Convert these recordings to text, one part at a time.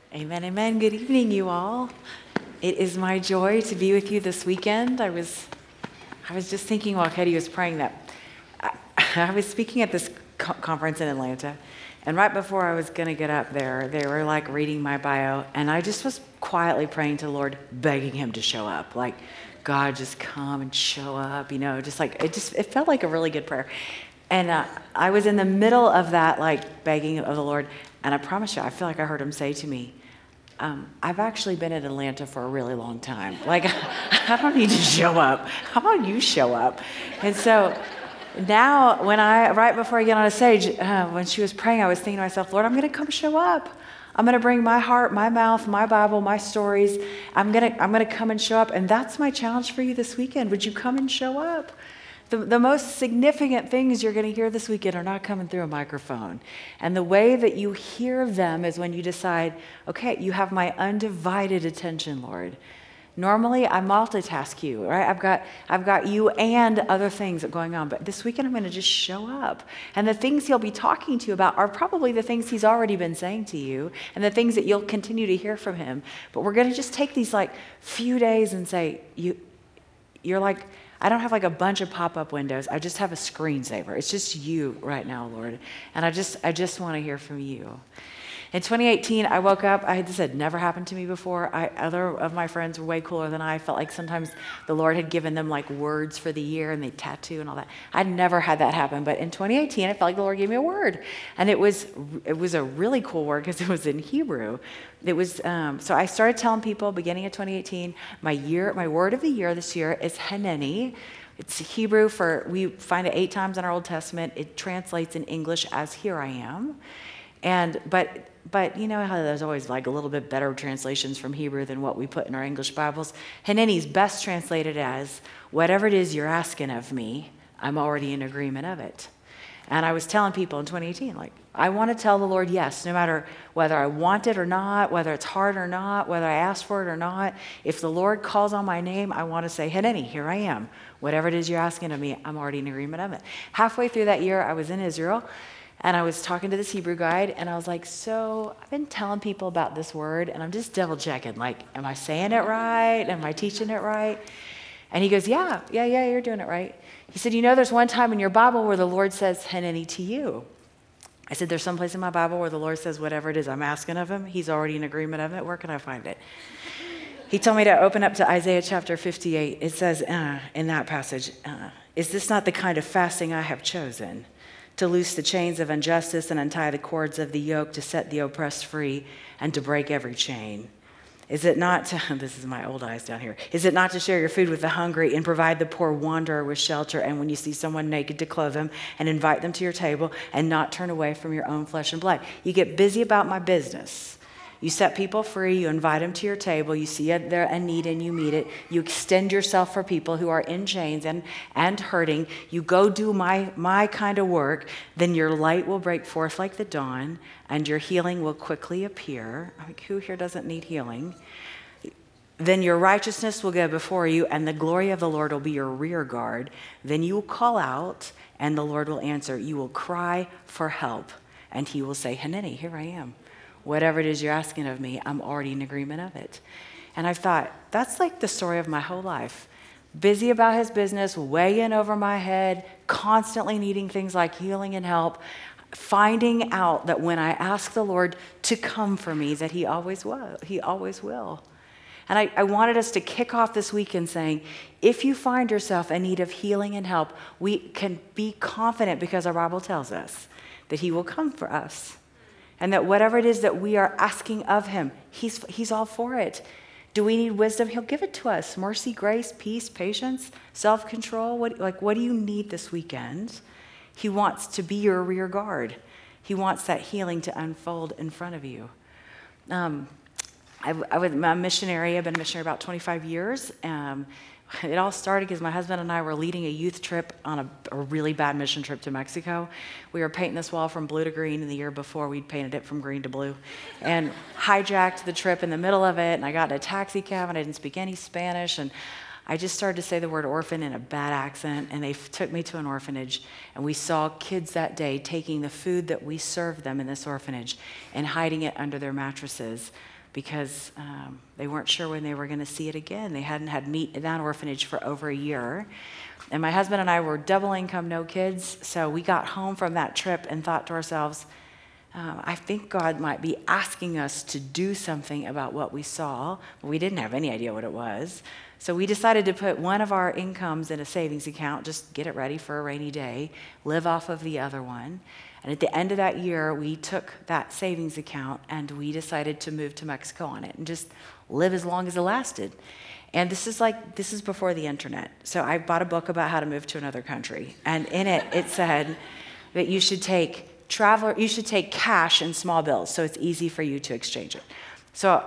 Amen, amen. Good evening, you all. It is my joy to be with you this weekend. I was just thinking while Katie was praying that I was speaking at this conference in Atlanta, and right before I was going to get up there, they were like reading my bio, and I just was quietly praying to the Lord, begging him to show up. Like, God, just come and show up, just like, it felt like a really good prayer. And I was in the middle of that, like, begging of the Lord, and I promise you, I feel like I heard him say to me, I've actually been in Atlanta for a really long time. Like, I don't need to show up. How about you show up? And so now, right before I get on a stage, when she was praying, I was thinking to myself, Lord, I'm going to come show up. I'm going to bring my heart, my mouth, my Bible, my stories. I'm going to come and show up. And that's my challenge for you this weekend. Would you come and show up? The most significant things you're going to hear this weekend are not coming through a microphone. And the way that you hear them is when you decide, okay, you have my undivided attention, Lord. Normally, I multitask you, right? I've got you and other things going on. But this weekend, I'm going to just show up. And the things he'll be talking to you about are probably the things he's already been saying to you and the things that you'll continue to hear from him. But we're going to just take these like few days and say, you're like, I don't have like a bunch of pop-up windows. I just have a screensaver. It's just you right now, Lord. And I just want to hear from you. In 2018, I woke up. This had never happened to me before. Other of my friends were way cooler than I felt like sometimes the Lord had given them like words for the year and they tattoo and all that. I'd never had that happen. But in 2018, I felt like the Lord gave me a word. And it was a really cool word because it was in Hebrew. It was, so I started telling people beginning of 2018, my word of the year this year is Haneni. It's Hebrew we find it 8 times in our Old Testament. It translates in English as here I am. But you know how there's always like a little bit better translations from Hebrew than what we put in our English Bibles? Haneni is best translated as, whatever it is you're asking of me, I'm already in agreement of it. And I was telling people in 2018, like, I want to tell the Lord yes, no matter whether I want it or not, whether it's hard or not, whether I ask for it or not. If the Lord calls on my name, I want to say, Haneni, here I am. Whatever it is you're asking of me, I'm already in agreement of it. Halfway through that year, I was in Israel. And I was talking to this Hebrew guide, and I was like, so I've been telling people about this word, and I'm just double checking, like, am I saying it right? Am I teaching it right? And he goes, yeah, you're doing it right. He said, there's one time in your Bible where the Lord says, Haneni to you. I said, there's someplace in my Bible where the Lord says, whatever it is I'm asking of him, he's already in agreement of it. Where can I find it? He told me to open up to Isaiah chapter 58. It says in that passage, is this not the kind of fasting I have chosen? To loose the chains of injustice and untie the cords of the yoke, to set the oppressed free and to break every chain. Is it not to, this is my old eyes down here, is it not to share your food with the hungry and provide the poor wanderer with shelter, and when you see someone naked to clothe them and invite them to your table and not turn away from your own flesh and blood? You get busy about my business. You set people free, you invite them to your table, you see there a need and you meet it, you extend yourself for people who are in chains and hurting, you go do my kind of work, then your light will break forth like the dawn, and your healing will quickly appear. I mean, who here doesn't need healing? Then your righteousness will go before you, and the glory of the Lord will be your rear guard. Then you will call out, and the Lord will answer. You will cry for help, and he will say, Haneni, here I am. Whatever it is you're asking of me, I'm already in agreement of it. And I thought, that's like the story of my whole life. Busy about his business, way in over my head, constantly needing things like healing and help, finding out that when I ask the Lord to come for me, that he always will. He always will. And I wanted us to kick off this weekend saying, if you find yourself in need of healing and help, we can be confident because our Bible tells us that he will come for us. And that whatever it is that we are asking of him, he's all for it. Do we need wisdom? He'll give it to us. Mercy, grace, peace, patience, self-control. What do you need this weekend? He wants to be your rear guard. He wants that healing to unfold in front of you. I'm a missionary. I've been a missionary about 25 years. It all started because my husband and I were leading a youth trip on a really bad mission trip to Mexico. We were painting this wall from blue to green, and the year before we'd painted it from green to blue, and hijacked the trip in the middle of it, and I got in a taxi cab, and I didn't speak any Spanish, and I just started to say the word orphan in a bad accent, and they took me to an orphanage, and we saw kids that day taking the food that we served them in this orphanage and hiding it under their mattresses, because they weren't sure when they were going to see it again. They hadn't had meat in that orphanage for over a year. And my husband and I were double income, no kids. So we got home from that trip and thought to ourselves, I think God might be asking us to do something about what we saw. We didn't have any idea what it was. So we decided to put one of our incomes in a savings account, just get it ready for a rainy day, live off of the other one. And at the end of that year, we took that savings account and we decided to move to Mexico on it and just live as long as it lasted. And this is before the internet. So I bought a book about how to move to another country. And in it, it said that you should take cash in small bills so it's easy for you to exchange it. So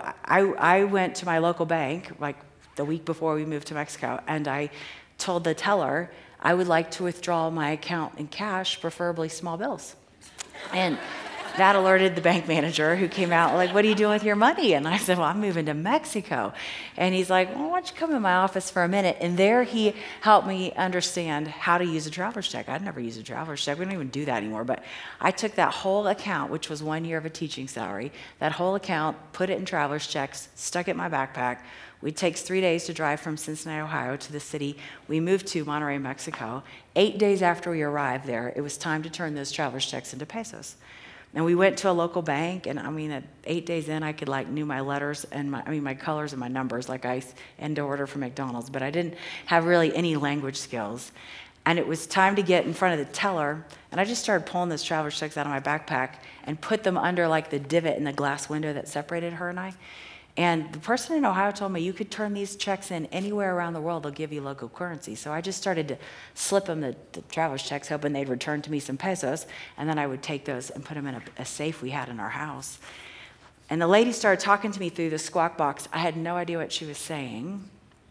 I went to my local bank like the week before we moved to Mexico, and I told the teller I would like to withdraw my account in cash, preferably small bills. And that alerted the bank manager, who came out like, "What are you doing with your money?" And I said, "Well, I'm moving to Mexico." And he's like, "Well, why don't you come in my office for a minute?" And there he helped me understand how to use a traveler's check. I'd never used a traveler's check. We don't even do that anymore. But I took that whole account, which was 1 year of a teaching salary, that whole account, put it in traveler's checks, stuck it in my backpack. It takes 3 days to drive from Cincinnati, Ohio to the city. We moved to Monterrey, Mexico. 8 days after we arrived there, it was time to turn those traveler's checks into pesos. And we went to a local bank, and at 8 days in, I could knew my letters and my colors and my numbers, like I end to order from McDonald's, but I didn't have really any language skills. And it was time to get in front of the teller, and I just started pulling those traveler's checks out of my backpack and put them under the divot in the glass window that separated her and I. And the person in Ohio told me, "You could turn these checks in anywhere around the world. They'll give you local currency." So I just started to slip them the traveler's checks, hoping they'd return to me some pesos. And then I would take those and put them in a safe we had in our house. And the lady started talking to me through the squawk box. I had no idea what she was saying.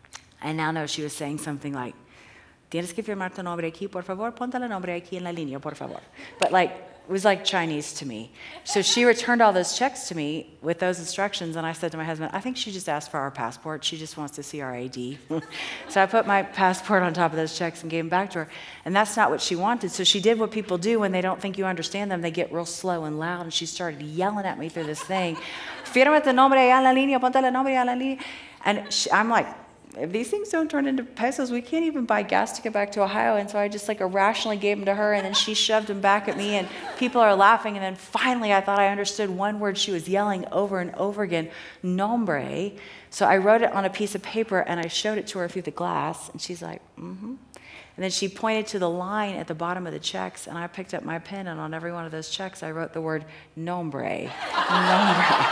I now know she was saying something like, "Tienes que firmar tu nombre aquí, por favor. Ponte el nombre aquí en la línea, por favor." But it was like Chinese to me. So she returned all those checks to me with those instructions, and I said to my husband, "I think she just asked for our passport. She just wants to see our ID." So I put my passport on top of those checks and gave them back to her, and that's not what she wanted. So she did what people do when they don't think you understand them. They get real slow and loud, and she started yelling at me through this thing, "Firma tu nombre a la línea, ponte el nombre a la línea." And I'm like, if these things don't turn into pesos, we can't even buy gas to get back to Ohio. And so I just irrationally gave them to her, and then she shoved them back at me, and people are laughing. And then finally I thought I understood one word she was yelling over and over again, "Nombre." So I wrote it on a piece of paper and I showed it to her through the glass, and she's like, "Mm-hmm." And then she pointed to the line at the bottom of the checks, and I picked up my pen, and on every one of those checks I wrote the word nombre. Nombre.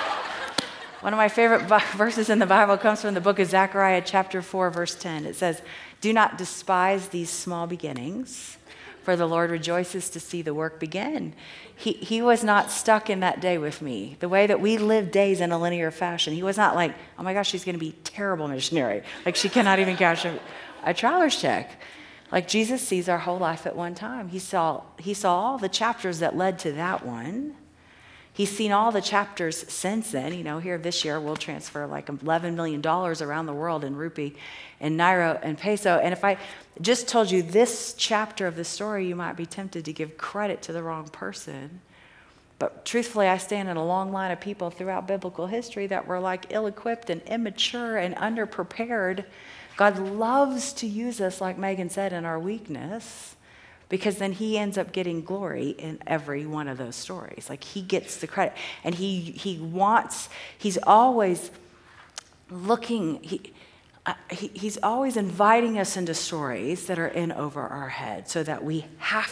One of my favorite verses in the Bible comes from the book of Zechariah, chapter 4, verse 10. It says, "Do not despise these small beginnings, for the Lord rejoices to see the work begin." He was not stuck in that day with me. The way that we live days in a linear fashion, he was not like, "Oh my gosh, she's going to be a terrible missionary. She cannot even cash a traveler's check." Jesus sees our whole life at one time. He saw all the chapters that led to that one. He's seen all the chapters since then. Here this year we'll transfer $11 million around the world in rupee and naira and peso. And if I just told you this chapter of the story, you might be tempted to give credit to the wrong person. But truthfully, I stand in a long line of people throughout biblical history that were ill-equipped and immature and underprepared. God loves to use us, like Megan said, in our weakness, because then he ends up getting glory in every one of those stories. He gets the credit. And he's always looking, he's always inviting us into stories that are in over our head, so that we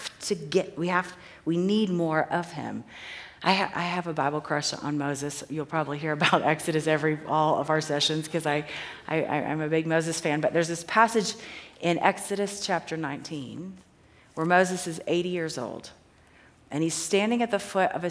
need more of him. I have a Bible crush on Moses. You'll probably hear about Exodus all of our sessions, because I'm a big Moses fan. But there's this passage in Exodus chapter 19 where Moses is 80 years old, and he's standing at the foot of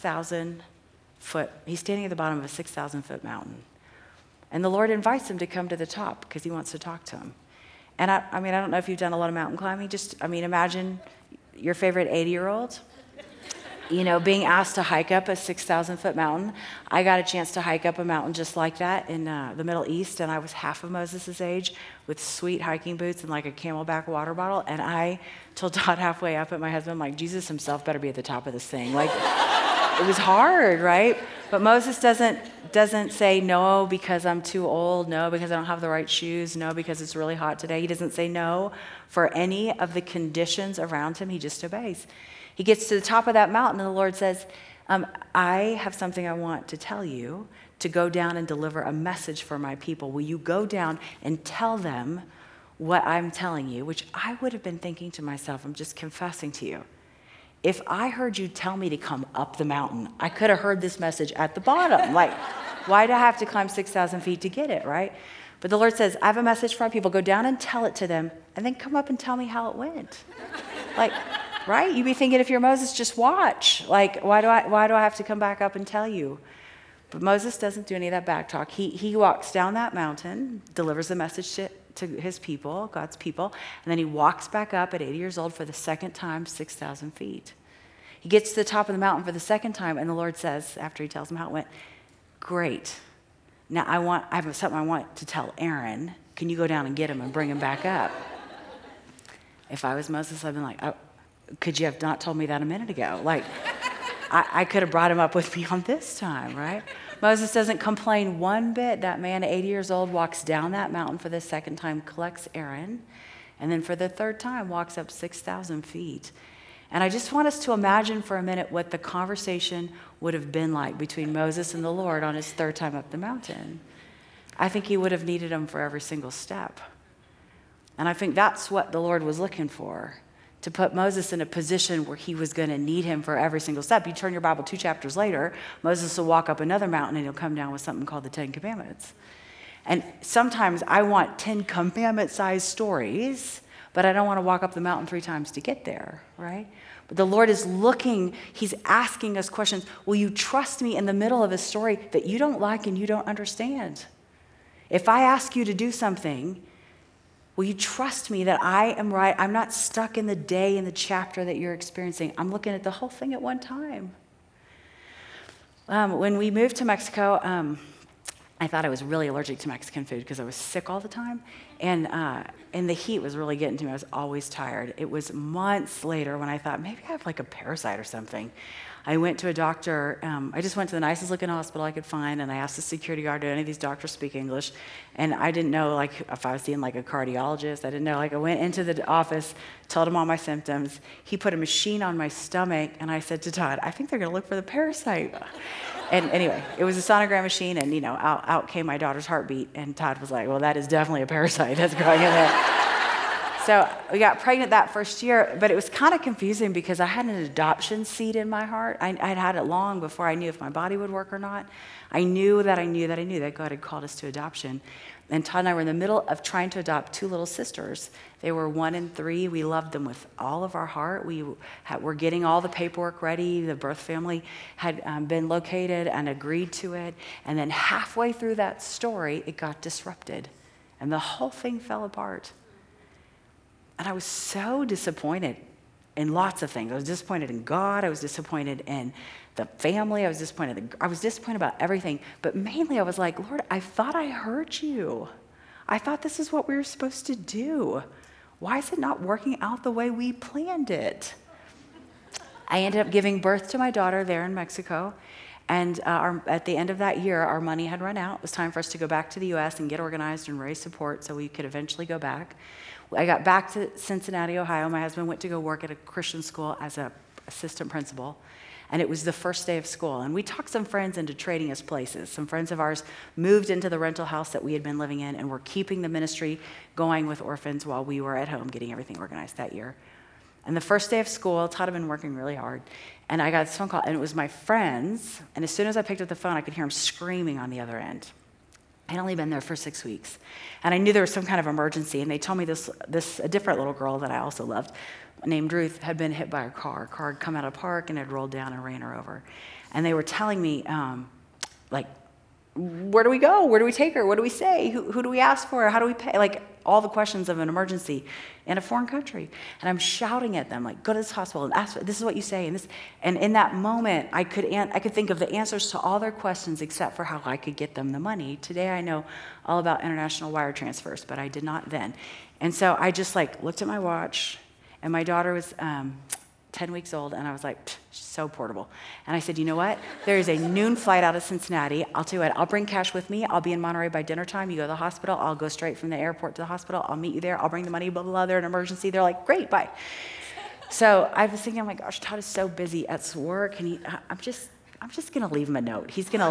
he's standing at the bottom of a 6,000-foot mountain. And the Lord invites him to come to the top because he wants to talk to him. And I don't know if you've done a lot of mountain climbing. Imagine your favorite 80-year-old, being asked to hike up a 6,000-foot mountain. I got a chance to hike up a mountain just like that in the Middle East, and I was half of Moses' age with sweet hiking boots and a Camelback water bottle. And I told Todd halfway up at my husband, Jesus himself better be at the top of this thing. It was hard, right? But Moses doesn't say no because I'm too old, no because I don't have the right shoes, no because it's really hot today. He doesn't say no for any of the conditions around him. He just obeys. He gets to the top of that mountain and the Lord says, I have something I want to tell you, to go down and deliver a message for my people. Will you go down and tell them what I'm telling you? Which I would have been thinking to myself, I'm just confessing to you. If I heard you tell me to come up the mountain, I could have heard this message at the bottom. Like, why do I have to climb 6,000 feet to get it, right? But the Lord says, I have a message for my people. Go down and tell it to them, and then come up and tell me how it went. Like, right? You'd be thinking, if you're Moses, just watch. Like, why do I have to come back up and tell you? But Moses doesn't do any of that back talk. He walks down that mountain, delivers the message to his people, God's people, and then he walks back up at 80 years old for the second time, 6,000 feet. He gets to the top of the mountain for the second time, and the Lord says, after he tells him how it went, great. Now I have something I want to tell Aaron. Can you go down and get him and bring him back up? If I was Moses, I'd been like, oh, could you have not told me that a minute ago? Like, I could have brought him up with me on this time, right? Moses doesn't complain one bit. That man at 80 years old walks down that mountain for the second time, collects Aaron, and then for the third time walks up 6,000 feet. And I just want us to imagine for a minute what the conversation would have been like between Moses and the Lord on his third time up the mountain. I think he would have needed him for every single step. And I think that's what the Lord was looking for, to put Moses in a position where he was going to need him for every single step. You turn your Bible 2 chapters later, Moses will walk up another mountain and he'll come down with something called the 10 Commandments. And sometimes I want 10 commandment-sized stories, but I don't want to walk up the mountain 3 times to get there, right? But the Lord is looking, he's asking us questions. Will you trust me in the middle of a story that you don't like and you don't understand? If I ask you to do something, will you trust me that I am right? I'm not stuck in the day, in the chapter that you're experiencing. I'm looking at the whole thing at one time. When we moved to Mexico, I thought I was really allergic to Mexican food because I was sick all the time. And the heat was really getting to me. I was always tired. It was months later when I thought, maybe I have like a parasite or something. I went to a doctor. I just went to the nicest looking hospital I could find, and I asked the security guard, do any of these doctors speak English? And I didn't know like if I was seeing like a cardiologist. I didn't know. Like, I went into the office, told him all my symptoms. He put a machine on my stomach, and I said to Todd, I think they're going to look for the parasite. And anyway, it was a sonogram machine, and out came my daughter's heartbeat, and Todd was like, well, that is definitely a parasite that's growing in there. So we got pregnant that first year, but it was kind of confusing because I had an adoption seed in my heart. I'd had it long before I knew if my body would work or not. I knew that God had called us to adoption. And Todd and I were in the middle of trying to adopt 2 little sisters. They were 1 and 3. We loved them with all of our heart. We were getting all the paperwork ready. The birth family had been located and agreed to it. And then halfway through that story, it got disrupted. And the whole thing fell apart. And I was so disappointed in lots of things. I was disappointed in God. I was disappointed in the family. I was disappointed about everything. But mainly I was like, Lord, I thought I heard you. I thought this is what we were supposed to do. Why is it not working out the way we planned it? I ended up giving birth to my daughter there in Mexico. And at the end of that year, our money had run out. It was time for us to go back to the U.S. and get organized and raise support so we could eventually go back. I got back to Cincinnati, Ohio. My husband went to go work at a Christian school as an assistant principal. And it was the first day of school. And we talked some friends into trading us places. Some friends of ours moved into the rental house that we had been living in and were keeping the ministry going with orphans while we were at home getting everything organized that year. And the first day of school, Todd had been working really hard. And I got this phone call, and it was my friends. And as soon as I picked up the phone, I could hear them screaming on the other end. I'd only been there for 6 weeks. And I knew there was some kind of emergency. And they told me a different little girl that I also loved, named Ruth, had been hit by a car. A car had come out of the park and had rolled down and ran her over. And they were telling me, where do we go? Where do we take her? What do we say? Who do we ask for? How do we pay? Like, all the questions of an emergency in a foreign country. And I'm shouting at them, like, go to this hospital and ask, this is what you say. And in that moment, I could think of the answers to all their questions except for how I could get them the money. Today, I know all about international wire transfers, but I did not then. And so I just looked at my watch, and my daughter was 10 weeks old, and I was like, she's so portable. And I said, you know what? There is a noon flight out of Cincinnati. I'll tell you what, I'll bring cash with me. I'll be in Monterey by dinner time. You go to the hospital. I'll go straight from the airport to the hospital. I'll meet you there. I'll bring the money, blah, blah, blah. They're an emergency. They're like, great, bye. So I was thinking, oh my gosh, Todd is so busy at work, and I'm just going to leave him a note. He is going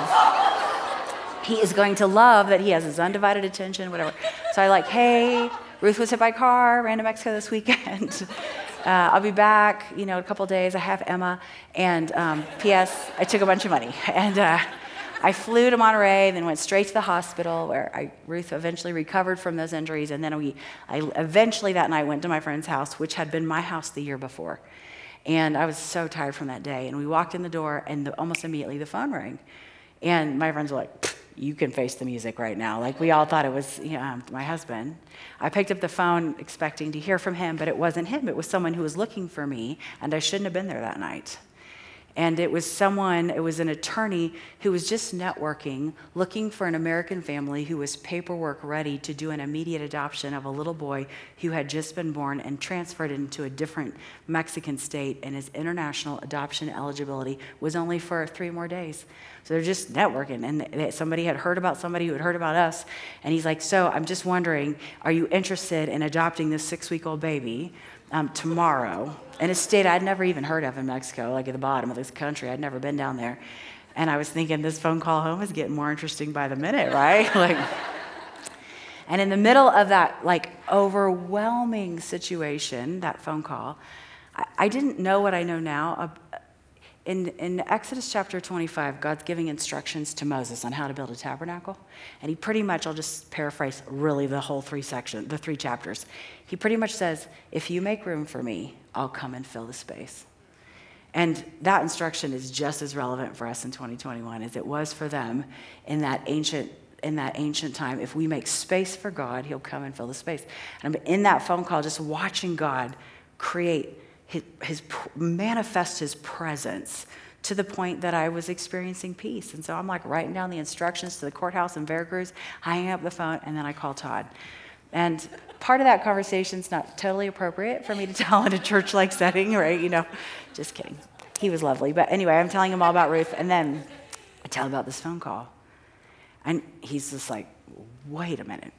to love that he has his undivided attention, whatever. So I like, hey, Ruth was hit by a car, ran to Mexico this weekend. I'll be back, a couple days. I have Emma. And P.S., I took a bunch of money. And I flew to Monterey, then went straight to the hospital where Ruth eventually recovered from those injuries. And then I eventually that night went to my friend's house, which had been my house the year before. And I was so tired from that day. And we walked in the door, and almost immediately the phone rang. And my friends were like, you can face the music right now. Like, we all thought it was my husband. I picked up the phone expecting to hear from him, but it wasn't him. It was someone who was looking for me, and I shouldn't have been there that night. And it was an attorney who was just networking, looking for an American family who was paperwork ready to do an immediate adoption of a little boy who had just been born and transferred into a different Mexican state, and his international adoption eligibility was only for 3 more days. So they're just networking, and somebody had heard about somebody who had heard about us, and he's like, so I'm just wondering, are you interested in adopting this 6-week-old baby tomorrow in a state I'd never even heard of in Mexico, like at the bottom of this country. I'd never been down there. And I was thinking, this phone call home is getting more interesting by the minute, right? And in the middle of that overwhelming situation, that phone call, I didn't know what I know now. In Exodus chapter 25, God's giving instructions to Moses on how to build a tabernacle. And he pretty much, I'll just paraphrase really the whole 3 chapters. He pretty much says, if you make room for me, I'll come and fill the space. And that instruction is just as relevant for us in 2021 as it was for them in that ancient time. If we make space for God, he'll come and fill the space. And I'm in that phone call just watching God create manifest his presence to the point that I was experiencing peace. And so I'm writing down the instructions to the courthouse in Veracruz, I hang up the phone, and then I call Todd. And part of that conversation is not totally appropriate for me to tell in a church-like setting, right? Just kidding. He was lovely. But anyway, I'm telling him all about Ruth, and then I tell him about this phone call. And he's just like, wait a minute.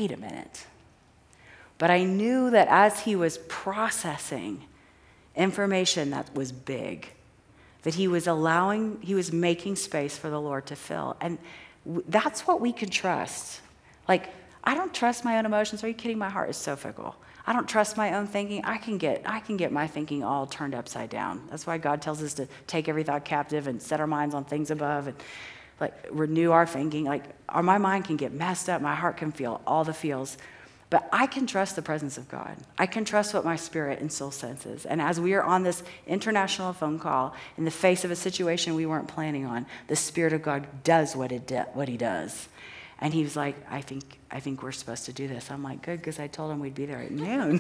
But I knew that as he was processing information that was big, that he was making space for the Lord to fill. And that's what we can trust. I don't trust my own emotions. Are you kidding? My heart is so fickle. I don't trust my own thinking. I can get my thinking all turned upside down. That's why God tells us to take every thought captive and set our minds on things above and renew our thinking. My mind can get messed up. My heart can feel all the feels. But I can trust the presence of God. I can trust what my spirit and soul senses. And as we are on this international phone call in the face of a situation we weren't planning on, the Spirit of God does what he does. And he was like, I think we're supposed to do this. I'm like, good, because I told him we'd be there at noon.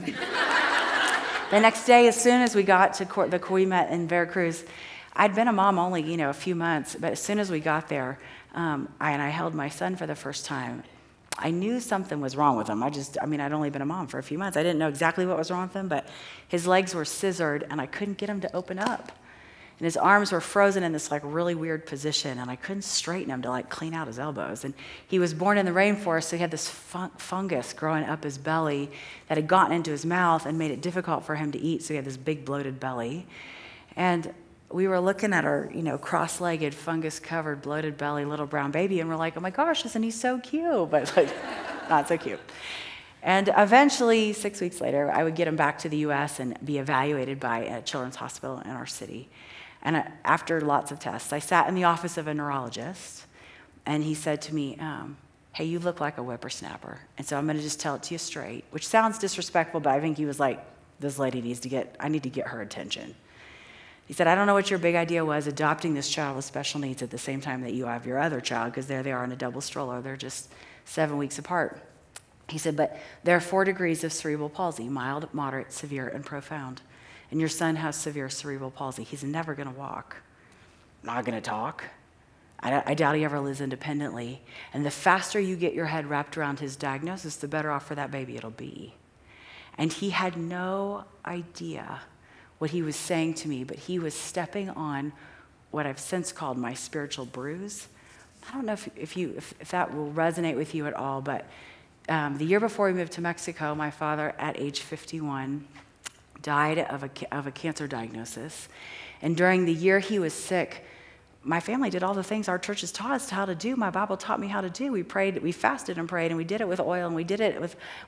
The next day, as soon as we got to we met in Veracruz, I'd been a mom only, a few months, but as soon as we got there, I held my son for the first time, I knew something was wrong with him. I'd only been a mom for a few months. I didn't know exactly what was wrong with him, but his legs were scissored, and I couldn't get him to open up. And his arms were frozen in this really weird position, and I couldn't straighten him to clean out his elbows. And he was born in the rainforest, so he had this fungus growing up his belly that had gotten into his mouth and made it difficult for him to eat, so he had this big bloated belly. And we were looking at our, cross-legged, fungus-covered, bloated belly little brown baby, and we're like, oh my gosh, isn't he so cute? But not so cute. And eventually, 6 weeks later, I would get him back to the U.S. and be evaluated by a children's hospital in our city. And after lots of tests, I sat in the office of a neurologist, and he said to me, hey, you look like a whippersnapper. And so I'm going to just tell it to you straight, which sounds disrespectful, but I think he was like, this lady I need to get her attention. He said, I don't know what your big idea was, adopting this child with special needs at the same time that you have your other child, because there they are in a double stroller. They're just 7 weeks apart. He said, but there are 4 degrees of cerebral palsy, mild, moderate, severe, and profound. And your son has severe cerebral palsy. He's never going to walk, not going to talk. I doubt he ever lives independently. And the faster you get your head wrapped around his diagnosis, the better off for that baby it'll be. And he had no idea what he was saying to me, but he was stepping on what I've since called my spiritual bruise. I don't know if that will resonate with you at all, but the year before we moved to Mexico, my father, at age 51, died of a cancer diagnosis. And during the year he was sick, my family did all the things our church has taught us how to do. My Bible taught me how to do. We prayed, we fasted and prayed, and we did it with oil, and we did it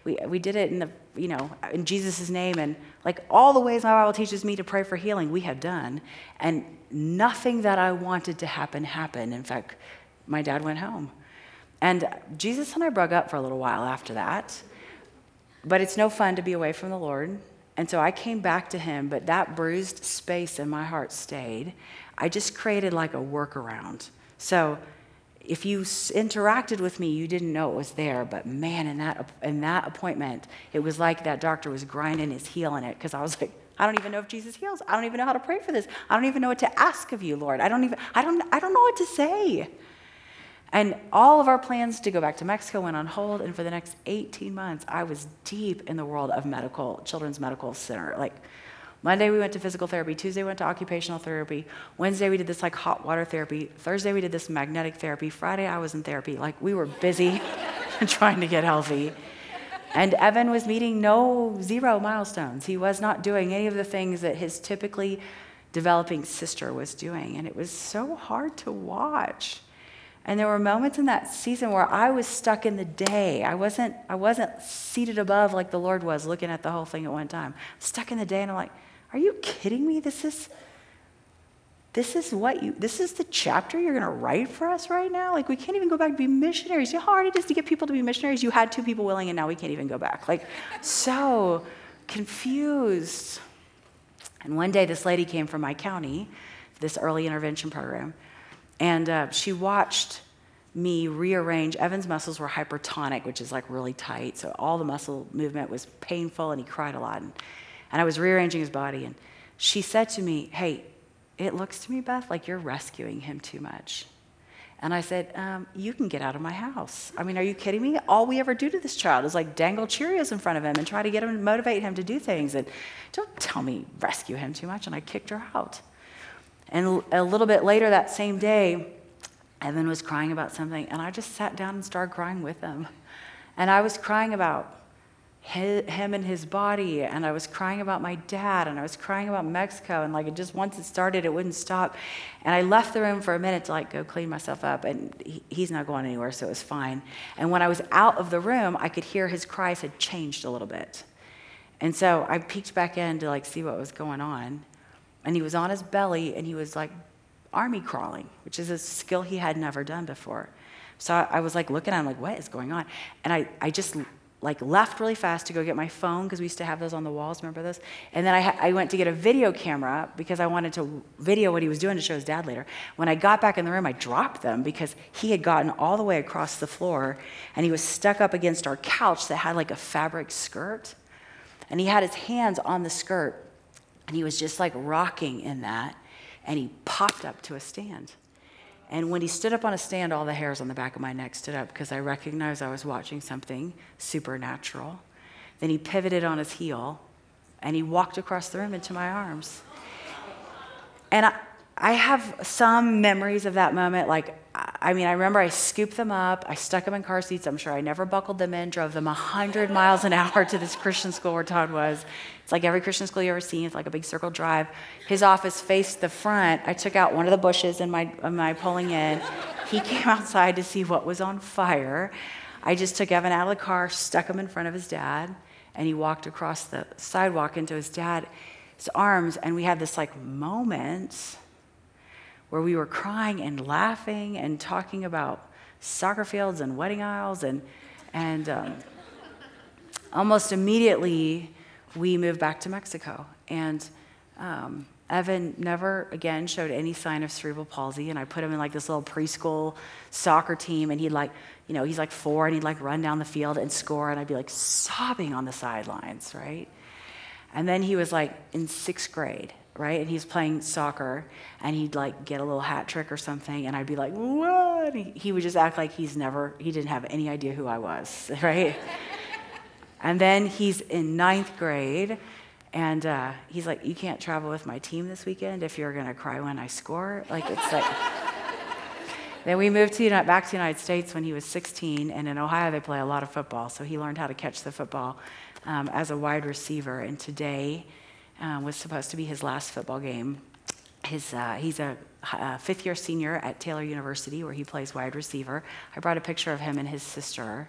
in Jesus' name, and like all the ways my Bible teaches me to pray for healing, we had done. And nothing that I wanted to happen happened. In fact, my dad went home. And Jesus and I broke up for a little while after that. But it's no fun to be away from the Lord. And so I came back to him, but that bruised space in my heart stayed. I just created like a workaround. So if you interacted with me, you didn't know it was there. But man, in that appointment, it was like that doctor was grinding his heel in it, because I was like, I don't even know if Jesus heals. I don't even know how to pray for this. I don't even know what to ask of you, Lord. I don't know what to say. And all of our plans to go back to Mexico went on hold, and for the next 18 months, I was deep in the world of children's medical center. Like Monday we went to physical therapy, Tuesday we went to occupational therapy, Wednesday we did this like hot water therapy, Thursday we did this magnetic therapy, Friday I was in therapy. Like we were busy trying to get healthy. And Evan was meeting zero milestones. He was not doing any of the things that his typically developing sister was doing, and it was so hard to watch. And there were moments in that season where I was stuck in the day. I wasn't seated above like the Lord was, looking at the whole thing at one time. Stuck in the day, and I'm like, are you kidding me? This is the chapter you're going to write for us right now? Like, we can't even go back to be missionaries. You know how hard it is to get people to be missionaries? You had 2 people willing, and now we can't even go back. Like, so confused. And one day, this lady came from my county, this early intervention program, and she watched me rearrange. Evan's muscles were hypertonic, which is like really tight, so all the muscle movement was painful, and he cried a lot. And I was rearranging his body, and she said to me, hey, it looks to me, Beth, like you're rescuing him too much. And I said, you can get out of my house. I mean, are you kidding me? All we ever do to this child is like dangle Cheerios in front of him and try to get him and motivate him to do things. And don't tell me rescue him too much. And I kicked her out. And a little bit later that same day, Evan was crying about something, and I just sat down and started crying with him. And I was crying about him and his body, and I was crying about my dad, and I was crying about Mexico, and like it just, once it started, it wouldn't stop. And I left the room for a minute to like go clean myself up, and he's not going anywhere, so it was fine. And when I was out of the room, I could hear his cries had changed a little bit. And so I peeked back in to like see what was going on, and he was on his belly, and he was like army crawling, which is a skill he had never done before. So I was like looking at him like, what is going on? And I just like left really fast to go get my phone, because we used to have those on the walls, remember those? And then I went to get a video camera because I wanted to video what he was doing to show his dad later. When I got back in the room, I dropped them because he had gotten all the way across the floor, and he was stuck up against our couch that had like a fabric skirt. And he had his hands on the skirt, and he was just like rocking in that, and he popped up to a stand. And when he stood up on a stand, all the hairs on the back of my neck stood up, because I recognized I was watching something supernatural. Then he pivoted on his heel, and he walked across the room into my arms. And I have some memories of that moment. Like, I remember I scooped them up, I stuck them in car seats. I'm sure I never buckled them in, drove them 100 miles an hour to this Christian school where Todd was. It's like every Christian school you've ever seen. It's like a big circle drive. His office faced the front. I took out one of the bushes in my pulling in. He came outside to see what was on fire. I just took Evan out of the car, stuck him in front of his dad, and he walked across the sidewalk into his dad's arms, and we had this like moment where we were crying and laughing and talking about soccer fields and wedding aisles, and almost immediately we moved back to Mexico. And Evan never again showed any sign of cerebral palsy, and I put him in like this little preschool soccer team, and he'd like, he's like 4, and he'd like run down the field and score, and I'd be like sobbing on the sidelines, right? And then he was like in 6th grade, right? And he's playing soccer, and he'd like get a little hat trick or something, and I'd be like, what? He would just act like he didn't have any idea who I was, right? And then he's in 9th grade, And he's like, you can't travel with my team this weekend if you're going to cry when I score. Like, it's like... Then we moved back to the United States when he was 16, and in Ohio they play a lot of football, so he learned how to catch the football as a wide receiver, and today was supposed to be his last football game. He's a fifth-year senior at Taylor University, where he plays wide receiver. I brought a picture of him and his sister.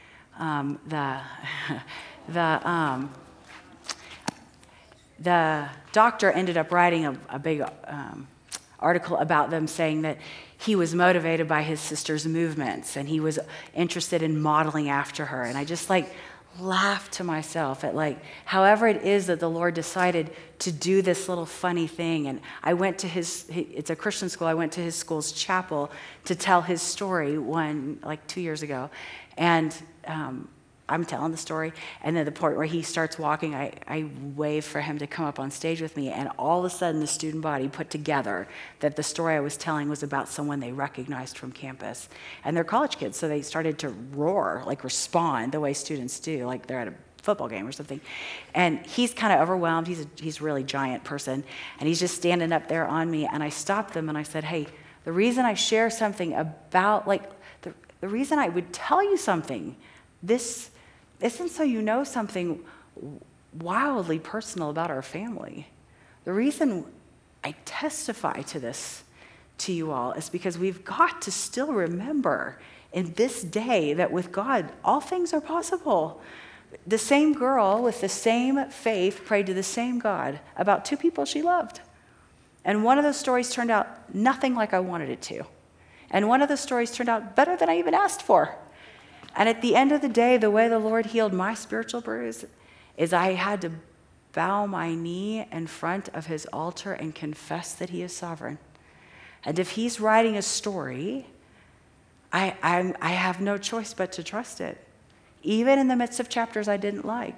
The doctor ended up writing a big article about them, saying that he was motivated by his sister's movements and he was interested in modeling after her. And I just laughed to myself at however it is that the Lord decided to do this little funny thing. And I went to it's a Christian school, I went to his school's chapel to tell his story 2 years ago. And I'm telling the story, and then the point where he starts walking, I wave for him to come up on stage with me, and all of a sudden the student body put together that the story I was telling was about someone they recognized from campus. And they're college kids, so they started to roar, respond the way students do, like they're at a football game or something. And he's kind of overwhelmed. He's a really giant person, and he's just standing up there on me, and I stopped them and I said, hey, the reason I share something about, the reason I would tell you something, this isn't so you know something wildly personal about our family. The reason I testify to this to you all is because we've got to still remember in this day that with God, all things are possible. The same girl with the same faith prayed to the same God about two people she loved. And one of those stories turned out nothing like I wanted it to. And one of the stories turned out better than I even asked for. And at the end of the day, the way the Lord healed my spiritual bruise is I had to bow my knee in front of his altar and confess that he is sovereign. And if he's writing a story, I have no choice but to trust it, even in the midst of chapters I didn't like.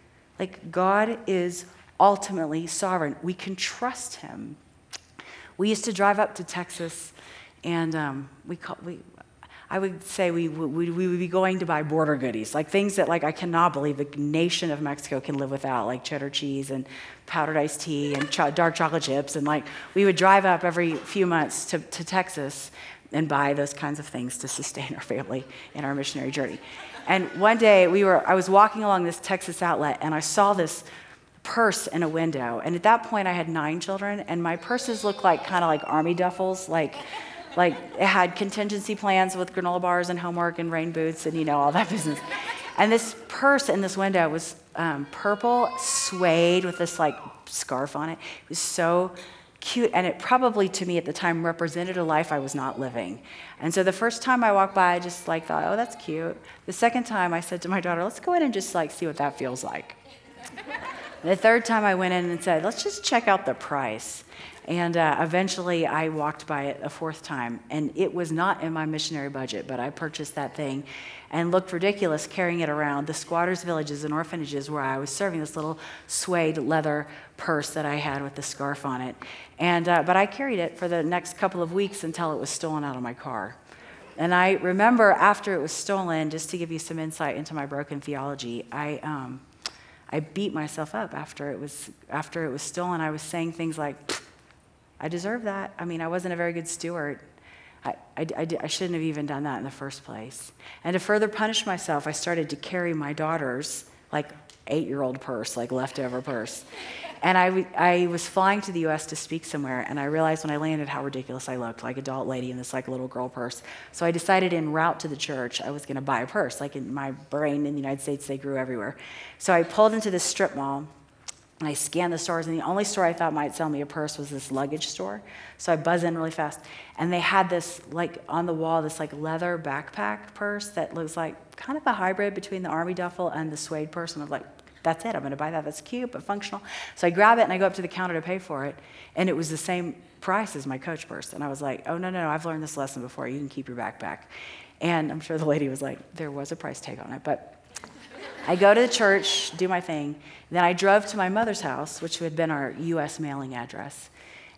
God is ultimately sovereign. We can trust him. We used to drive up to Texas, and I would say we would be going to buy border goodies, things that I cannot believe the nation of Mexico can live without, like cheddar cheese and powdered iced tea and dark chocolate chips. And we would drive up every few months to Texas and buy those kinds of things to sustain our family in our missionary journey. And one day I was walking along this Texas outlet, and I saw this purse in a window. And at that point I had 9 children, and my purses looked kind of like army duffels, it had contingency plans with granola bars and homework and rain boots and, all that business. And this purse in this window was purple, suede with this, scarf on it. It was so cute, and it probably, to me at the time, represented a life I was not living. And so the first time I walked by, I just, thought, oh, that's cute. The second time, I said to my daughter, let's go in and just, see what that feels like. The third time, I went in and said, let's just check out the price. And eventually I walked by it a 4th time, and it was not in my missionary budget, but I purchased that thing and looked ridiculous carrying it around the squatters' villages and orphanages where I was serving, this little suede leather purse that I had with the scarf on it. And but I carried it for the next couple of weeks until it was stolen out of my car. And I remember after it was stolen, just to give you some insight into my broken theology, I beat myself up after it was stolen. I was saying things like, I deserve that. I wasn't a very good steward. I shouldn't have even done that in the first place. And to further punish myself, I started to carry my daughter's 8-year-old purse, leftover purse. And I was flying to the U.S. to speak somewhere, and I realized when I landed how ridiculous I looked, adult lady in this little girl purse. So I decided en route to the church, I was going to buy a purse. In my brain in the United States, they grew everywhere. So I pulled into this strip mall, and I scanned the stores, and the only store I thought might sell me a purse was this luggage store. So I buzz in really fast, and they had this, on the wall, this leather backpack purse that looks like kind of a hybrid between the army duffel and the suede purse. And I'm like, that's it, I'm gonna buy that, that's cute but functional. So I grab it and I go up to the counter to pay for it, and it was the same price as my Coach purse. And I was like, oh, no, I've learned this lesson before, you can keep your backpack. And I'm sure the lady was like, there was a price tag on it, but I go to the church, do my thing. Then I drove to my mother's house, which had been our U.S. mailing address.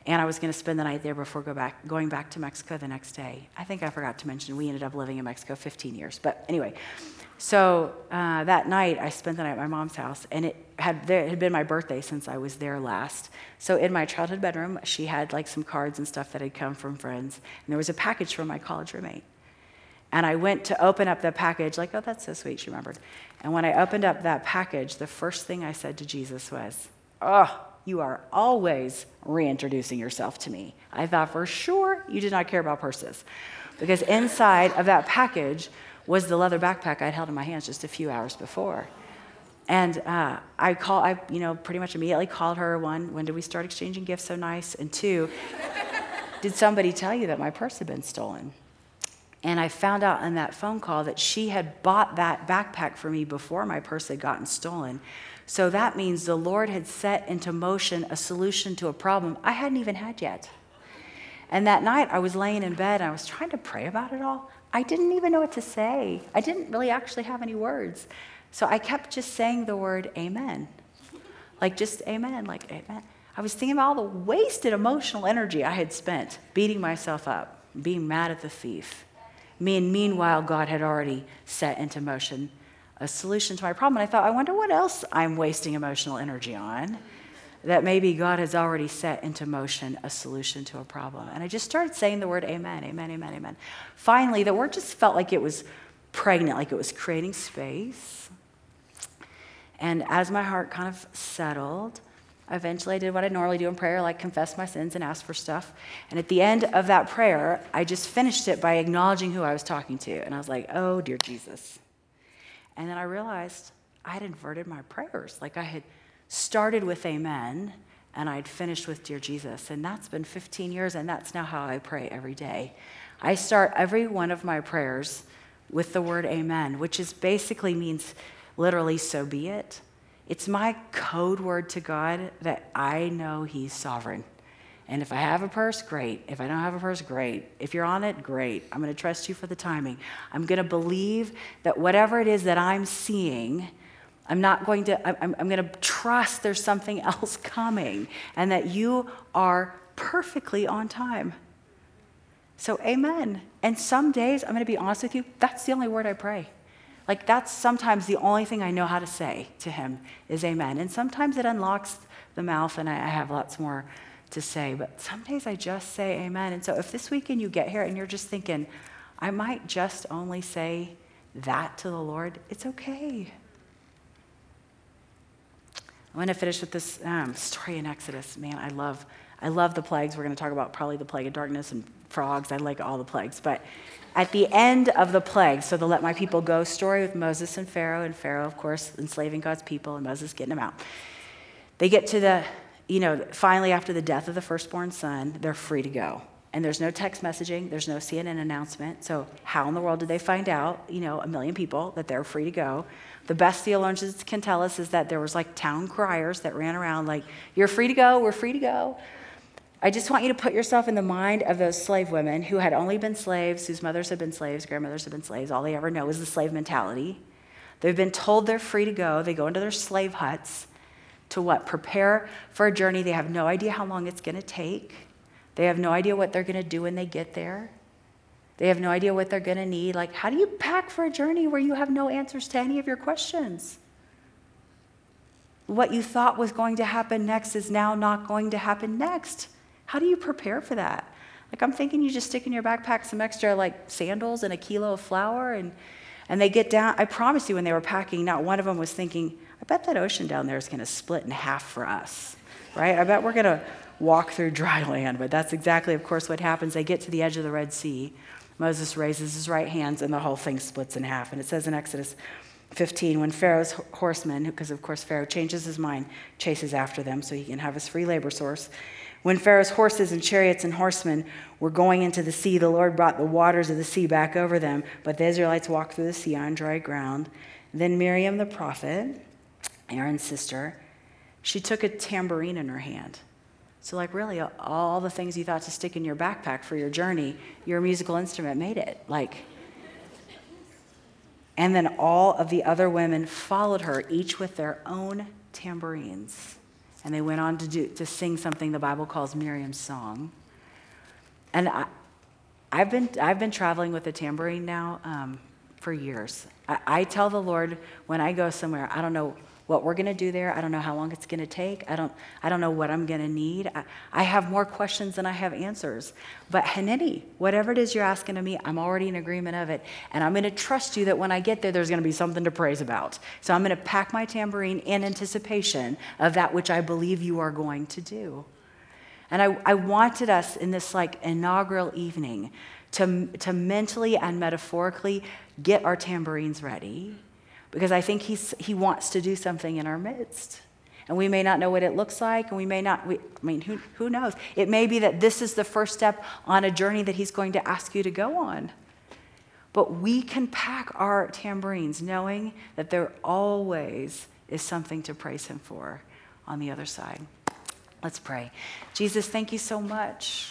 And I was going to spend the night there before going back to Mexico the next day. I think I forgot to mention we ended up living in Mexico 15 years. But anyway, so that night I spent the night at my mom's house, and it had been my birthday since I was there last. So in my childhood bedroom, she had like some cards and stuff that had come from friends, and there was a package from my college roommate. And I went to open up the package, like, oh, that's so sweet, she remembered. And when I opened up that package, the first thing I said to Jesus was, oh, you are always reintroducing yourself to me. I thought for sure you did not care about purses. Because inside of that package was the leather backpack I'd held in my hands just a few hours before. And I pretty much immediately called her. One, when did we start exchanging gifts so nice? And two, did somebody tell you that my purse had been stolen? And I found out in that phone call that she had bought that backpack for me before my purse had gotten stolen. So that means the Lord had set into motion a solution to a problem I hadn't even had yet. And that night I was laying in bed and I was trying to pray about it all. I didn't even know what to say. I didn't really actually have any words. So I kept just saying the word amen. Like just amen, like amen. I was thinking about all the wasted emotional energy I had spent beating myself up, being mad at the thief. Meanwhile, God had already set into motion a solution to my problem. And I thought, I wonder what else I'm wasting emotional energy on, that maybe God has already set into motion a solution to a problem. And I just started saying the word amen, amen, amen, amen. Finally, the word just felt like it was pregnant, like it was creating space. And as my heart kind of settled, eventually I did what I normally do in prayer, like confess my sins and ask for stuff. And at the end of that prayer, I just finished it by acknowledging who I was talking to. And I was like, oh, dear Jesus. And then I realized I had inverted my prayers. Like I had started with amen, and I'd finished with dear Jesus. And that's been 15 years, and that's now how I pray every day. I start every one of my prayers with the word amen, which is basically means literally so be it. It's my code word to God that I know he's sovereign. And if I have a purse, great. If I don't have a purse, great. If you're on it, great. I'm going to trust you for the timing. I'm going to believe that whatever it is that I'm seeing, I'm going to trust there's something else coming and that you are perfectly on time. So amen. And some days, I'm going to be honest with you, that's the only word I pray. Like that's sometimes the only thing I know how to say to him is amen. And sometimes it unlocks the mouth and I have lots more to say, but some days I just say amen. And so if this weekend you get here and you're just thinking, I might just only say that to the Lord, it's okay. I'm going to finish with this story in Exodus. Man, I love the plagues. We're going to talk about probably the plague of darkness and frogs. I like all the plagues. But at the end of the plague, so the let my people go story with Moses and Pharaoh, of course, enslaving God's people and Moses getting them out. They get to finally after the death of the firstborn son, they're free to go. And there's no text messaging, there's no CNN announcement. So how in the world did they find out, a million people, that they're free to go? The best theologians can tell us is that there was like town criers that ran around like, you're free to go, we're free to go. I just want you to put yourself in the mind of those slave women who had only been slaves, whose mothers had been slaves, grandmothers had been slaves. All they ever know is the slave mentality. They've been told they're free to go. They go into their slave huts to what? Prepare for a journey. They have no idea how long it's going to take. They have no idea what they're going to do when they get there. They have no idea what they're going to need. Like, how do you pack for a journey where you have no answers to any of your questions? What you thought was going to happen next is now not going to happen next. How do you prepare for that? Like, I'm thinking you just stick in your backpack some extra, like, sandals and a kilo of flour, and they get down. I promise you, when they were packing, not one of them was thinking, I bet that ocean down there is going to split in half for us, right? I bet we're going to walk through dry land, but that's exactly, of course, what happens. They get to the edge of the Red Sea. Moses raises his right hands, and the whole thing splits in half. And it says in Exodus 15, when Pharaoh's horsemen, because, of course, Pharaoh changes his mind, chases after them so he can have his free labor source. When Pharaoh's horses and chariots and horsemen were going into the sea, the Lord brought the waters of the sea back over them, but the Israelites walked through the sea on dry ground. Then Miriam the prophet, Aaron's sister, she took a tambourine in her hand. So like really all the things you thought to stick in your backpack for your journey, your musical instrument made it. And then all of the other women followed her, each with their own tambourines. and they went on to sing something the Bible calls Miriam's song. And I've been traveling with a tambourine now for years. I tell the Lord when I go somewhere, I don't know what we're going to do there. I don't know how long it's going to take. I don't know what I'm going to need. I have more questions than I have answers. But Haneni, whatever it is you're asking of me, I'm already in agreement of it. And I'm going to trust you that when I get there's going to be something to praise about. So I'm going to pack my tambourine in anticipation of that which I believe you are going to do. And I wanted us in this like inaugural evening to mentally and metaphorically get our tambourines ready, because I think he wants to do something in our midst. And we may not know what it looks like, and we may not, who knows? It may be that this is the first step on a journey that he's going to ask you to go on. But we can pack our tambourines knowing that there always is something to praise him for on the other side. Let's pray. Jesus, thank you so much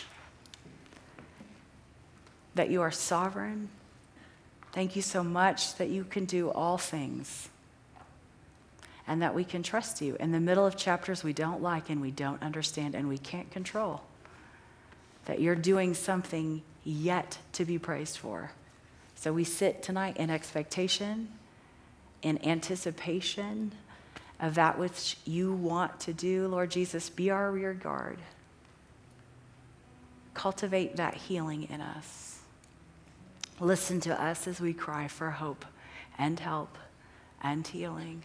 that you are sovereign. Thank you so much that you can do all things and that we can trust you in the middle of chapters we don't like and we don't understand and we can't control, that you're doing something yet to be praised for. So we sit tonight in expectation, in anticipation of that which you want to do. Lord Jesus, be our rear guard. Cultivate that healing in us. Listen to us as we cry for hope and help and healing.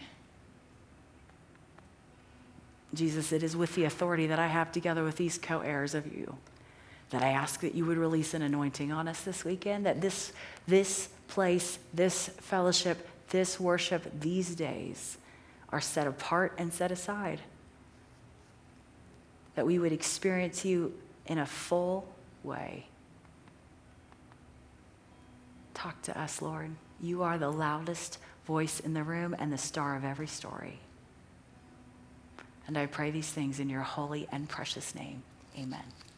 Jesus, it is with the authority that I have together with these co-heirs of you that I ask that you would release an anointing on us this weekend, that this place, this fellowship, this worship, these days are set apart and set aside. That we would experience you in a full way. Talk to us, Lord. You are the loudest voice in the room and the star of every story. And I pray these things in your holy and precious name. Amen.